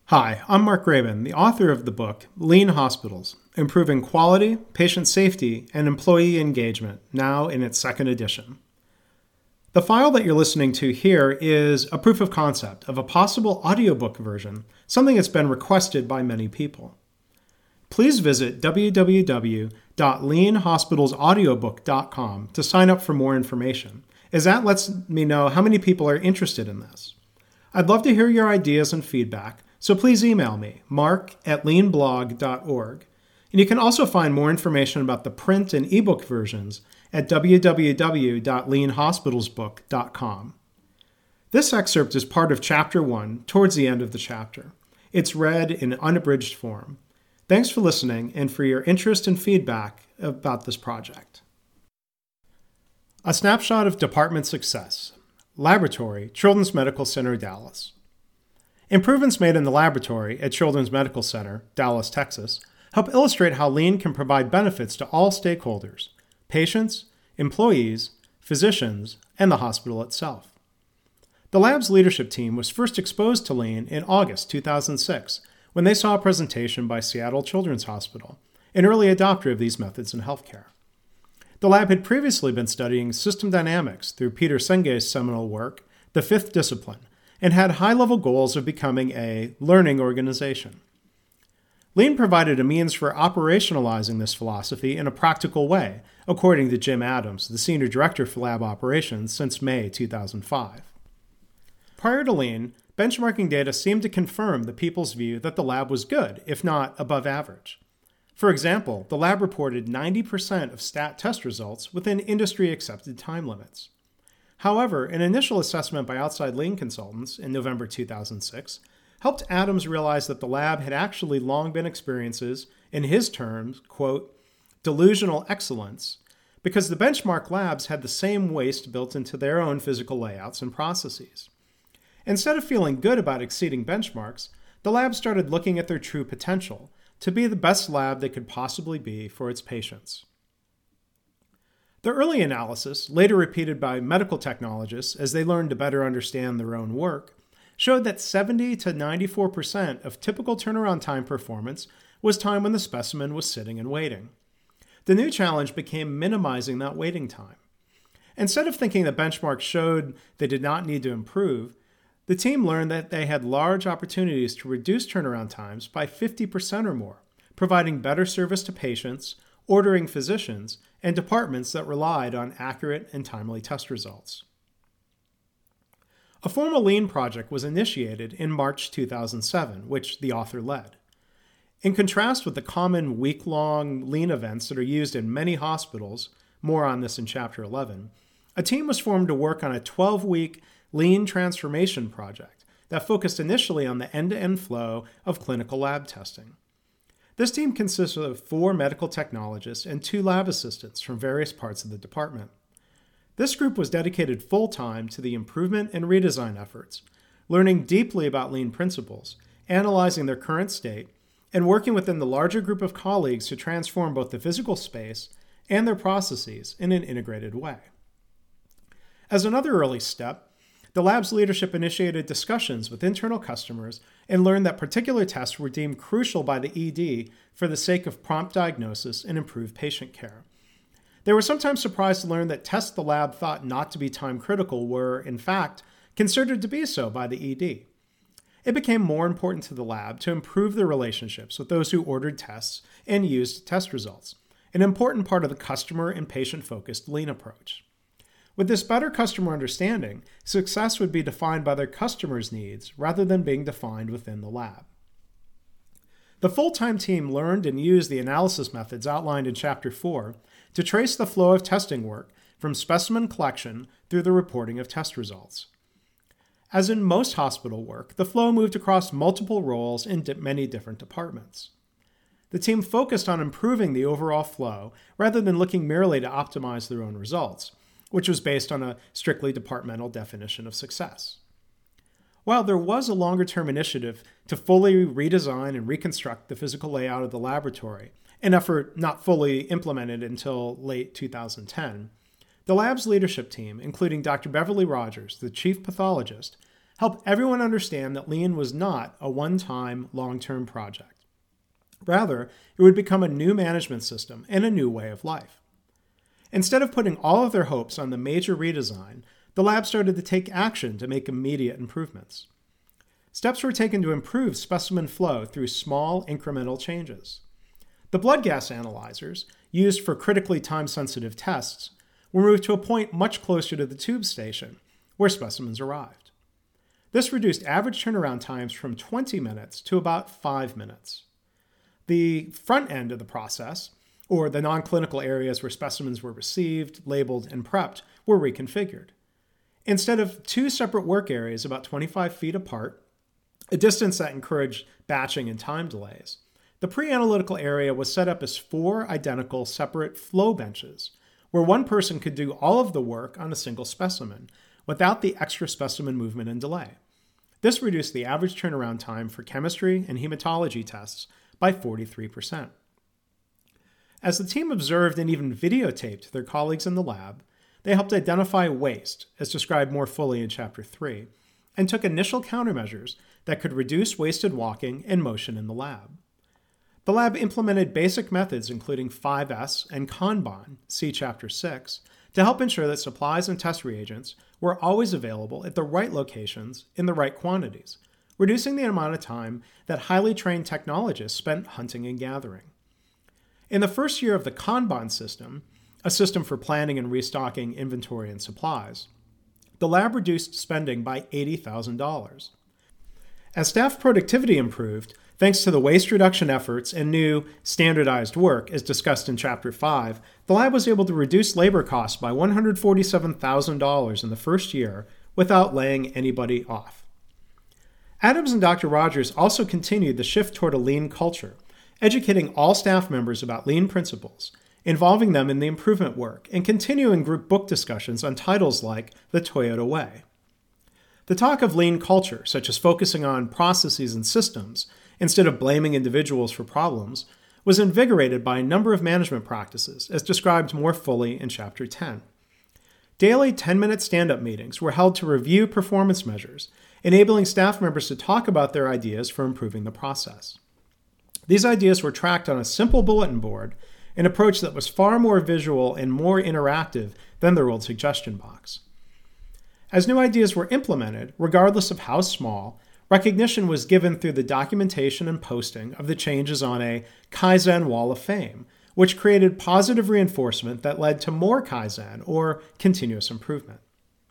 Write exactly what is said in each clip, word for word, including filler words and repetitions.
Hi, I'm Mark Graban, the author of the book Lean Hospitals, Improving Quality, Patient Safety, and Employee Engagement, now in its second edition. The file that you're listening to here is a proof of concept of a possible audiobook version, something that's been requested by many people. Please visit w w w dot lean hospitals audiobook dot com to sign up for more information, as that lets me know how many people are interested in this. I'd love to hear your ideas and feedback, so please email me, mark at lean blog dot org. And you can also find more information about the print and ebook versions at w w w dot lean hospitals book dot com. This excerpt is part of Chapter one, towards the end of the chapter. It's read in unabridged form. Thanks for listening and for your interest and feedback about this project. A snapshot of department success. Laboratory, Children's Medical Center, Dallas. Improvements made in the laboratory at Children's Medical Center, Dallas, Texas, help illustrate how Lean can provide benefits to all stakeholders, patients, employees, physicians, and the hospital itself. The lab's leadership team was first exposed to Lean in August two thousand six when they saw a presentation by Seattle Children's Hospital, an early adopter of these methods in healthcare. The lab had previously been studying system dynamics through Peter Senge's seminal work, The Fifth Discipline, and had high-level goals of becoming a learning organization. Lean provided a means for operationalizing this philosophy in a practical way, according to Jim Adams, the Senior Director for Lab Operations since May two thousand five. Prior to Lean, benchmarking data seemed to confirm the people's view that the lab was good, if not above average. For example, the lab reported ninety percent of stat test results within industry-accepted time limits. However, an initial assessment by outside Lean consultants in November two thousand six helped Adams realize that the lab had actually long been experiences, in his terms, quote, delusional excellence, because the benchmark labs had the same waste built into their own physical layouts and processes. Instead of feeling good about exceeding benchmarks, the lab started looking at their true potential to be the best lab they could possibly be for its patients. The early analysis, later repeated by medical technologists as they learned to better understand their own work, showed that seventy to ninety-four percent of typical turnaround time performance was time when the specimen was sitting and waiting. The new challenge became minimizing that waiting time. Instead of thinking that benchmarks showed they did not need to improve, the team learned that they had large opportunities to reduce turnaround times by fifty percent or more, providing better service to patients, ordering physicians, and departments that relied on accurate and timely test results. A formal Lean project was initiated in March two thousand seven, which the author led. In contrast with the common week-long Lean events that are used in many hospitals, more on this in Chapter eleven, a team was formed to work on a twelve-week Lean transformation project that focused initially on the end-to-end flow of clinical lab testing. This team consisted of four medical technologists and two lab assistants from various parts of the department. This group was dedicated full-time to the improvement and redesign efforts, learning deeply about Lean principles, analyzing their current state, and working within the larger group of colleagues to transform both the physical space and their processes in an integrated way. As another early step, the lab's leadership initiated discussions with internal customers and learned that particular tests were deemed crucial by the E D for the sake of prompt diagnosis and improved patient care. They were sometimes surprised to learn that tests the lab thought not to be time-critical were, in fact, considered to be so by the E D. It became more important to the lab to improve their relationships with those who ordered tests and used test results, an important part of the customer and patient-focused Lean approach. With this better customer understanding, success would be defined by their customers' needs rather than being defined within the lab. The full-time team learned and used the analysis methods outlined in Chapter four to trace the flow of testing work from specimen collection through the reporting of test results. As in most hospital work, the flow moved across multiple roles in many different departments. The team focused on improving the overall flow rather than looking merely to optimize their own results, which was based on a strictly departmental definition of success. While there was a longer-term initiative to fully redesign and reconstruct the physical layout of the laboratory, an effort not fully implemented until late two thousand ten, the lab's leadership team, including Doctor Beverly Rogers, the chief pathologist, help everyone understand that Lean was not a one-time, long-term project. Rather, it would become a new management system and a new way of life. Instead of putting all of their hopes on the major redesign, the lab started to take action to make immediate improvements. Steps were taken to improve specimen flow through small, incremental changes. The blood gas analyzers, used for critically time-sensitive tests, were moved to a point much closer to the tube station, where specimens arrived. This reduced average turnaround times from twenty minutes to about five minutes. The front end of the process, or the non-clinical areas where specimens were received, labeled, and prepped, were reconfigured. Instead of two separate work areas about twenty-five feet apart, a distance that encouraged batching and time delays, the pre-analytical area was set up as four identical separate flow benches, where one person could do all of the work on a single specimen, without the extra specimen movement and delay. This reduced the average turnaround time for chemistry and hematology tests by forty-three percent. As the team observed and even videotaped their colleagues in the lab, they helped identify waste, as described more fully in Chapter three, and took initial countermeasures that could reduce wasted walking and motion in the lab. The lab implemented basic methods including five S and Kanban, see Chapter six, to help ensure that supplies and test reagents were always available at the right locations in the right quantities, reducing the amount of time that highly trained technologists spent hunting and gathering. In the first year of the Kanban system, a system for planning and restocking inventory and supplies, the lab reduced spending by eighty thousand dollars. As staff productivity improved, thanks to the waste reduction efforts and new standardized work, as discussed in Chapter five, the lab was able to reduce labor costs by one hundred forty-seven thousand dollars in the first year without laying anybody off. Adams and Doctor Rogers also continued the shift toward a lean culture, educating all staff members about lean principles, involving them in the improvement work, and continuing group book discussions on titles like The Toyota Way. The talk of lean culture, such as focusing on processes and systems, instead of blaming individuals for problems, was invigorated by a number of management practices, as described more fully in Chapter ten. Daily ten-minute stand-up meetings were held to review performance measures, enabling staff members to talk about their ideas for improving the process. These ideas were tracked on a simple bulletin board, an approach that was far more visual and more interactive than their old suggestion box. As new ideas were implemented, regardless of how small, recognition was given through the documentation and posting of the changes on a Kaizen Wall of Fame, which created positive reinforcement that led to more Kaizen, or continuous improvement.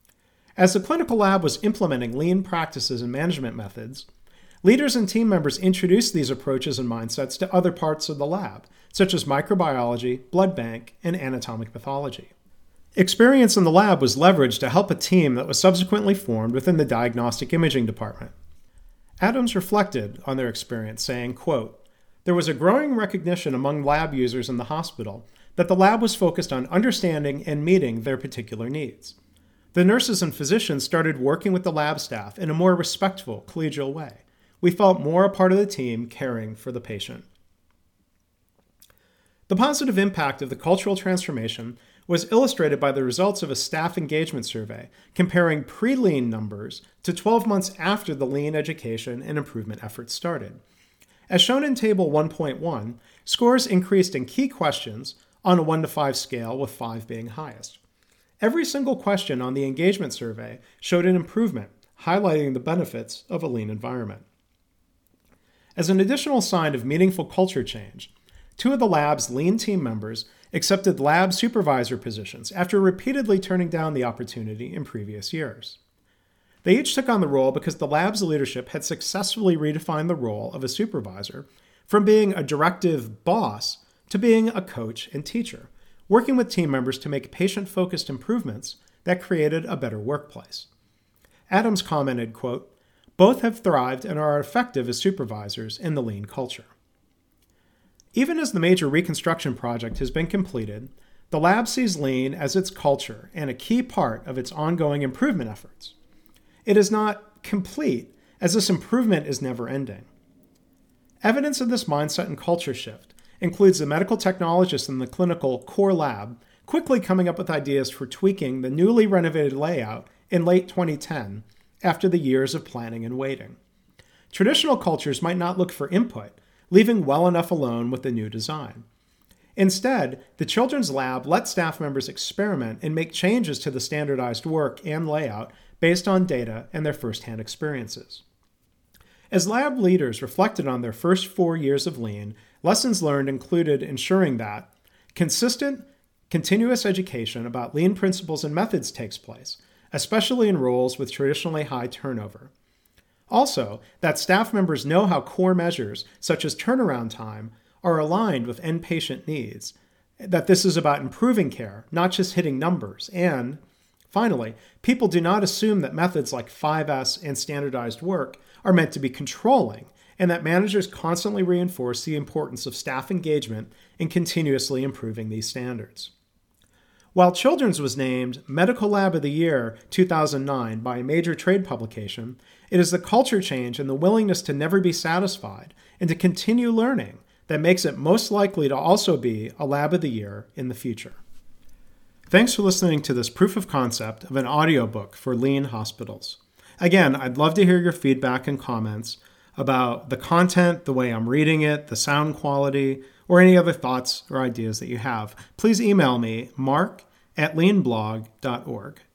As the clinical lab was implementing lean practices and management methods, leaders and team members introduced these approaches and mindsets to other parts of the lab, such as microbiology, blood bank, and anatomic pathology. Experience in the lab was leveraged to help a team that was subsequently formed within the diagnostic imaging department. Adams reflected on their experience, saying, quote, "There was a growing recognition among lab users in the hospital that the lab was focused on understanding and meeting their particular needs. The nurses and physicians started working with the lab staff in a more respectful, collegial way. We felt more a part of the team caring for the patient." The positive impact of the cultural transformation was illustrated by the results of a staff engagement survey comparing pre-lean numbers to twelve months after the lean education and improvement efforts started. As shown in Table one point one, scores increased in key questions on a one to five scale, with five being highest. Every single question on the engagement survey showed an improvement, highlighting the benefits of a lean environment. As an additional sign of meaningful culture change, two of the lab's lean team members accepted lab supervisor positions after repeatedly turning down the opportunity in previous years. They each took on the role because the lab's leadership had successfully redefined the role of a supervisor from being a directive boss to being a coach and teacher, working with team members to make patient-focused improvements that created a better workplace. Adams commented, quote, "Both have thrived and are effective as supervisors in the lean culture." Even as the major reconstruction project has been completed, the lab sees lean as its culture and a key part of its ongoing improvement efforts. It is not complete, as this improvement is never ending. Evidence of this mindset and culture shift includes the medical technologists in the clinical core lab quickly coming up with ideas for tweaking the newly renovated layout in late twenty ten after the years of planning and waiting. Traditional cultures might not look for input, leaving well enough alone with the new design. Instead, the children's lab let staff members experiment and make changes to the standardized work and layout based on data and their firsthand experiences. As lab leaders reflected on their first four years of Lean, lessons learned included ensuring that consistent, continuous education about Lean principles and methods takes place, especially in roles with traditionally high turnover. Also, that staff members know how core measures, such as turnaround time, are aligned with end patient needs, that this is about improving care, not just hitting numbers, and finally, people do not assume that methods like five S and standardized work are meant to be controlling, and that managers constantly reinforce the importance of staff engagement in continuously improving these standards. While Children's was named Medical Lab of the Year two thousand nine by a major trade publication, it is the culture change and the willingness to never be satisfied and to continue learning that makes it most likely to also be a Lab of the Year in the future. Thanks for listening to this proof of concept of an audiobook for Lean hospitals. Again, I'd love to hear your feedback and comments about the content, the way I'm reading it, the sound quality, or any other thoughts or ideas that you have. Please email me, mark at leanblog dot org.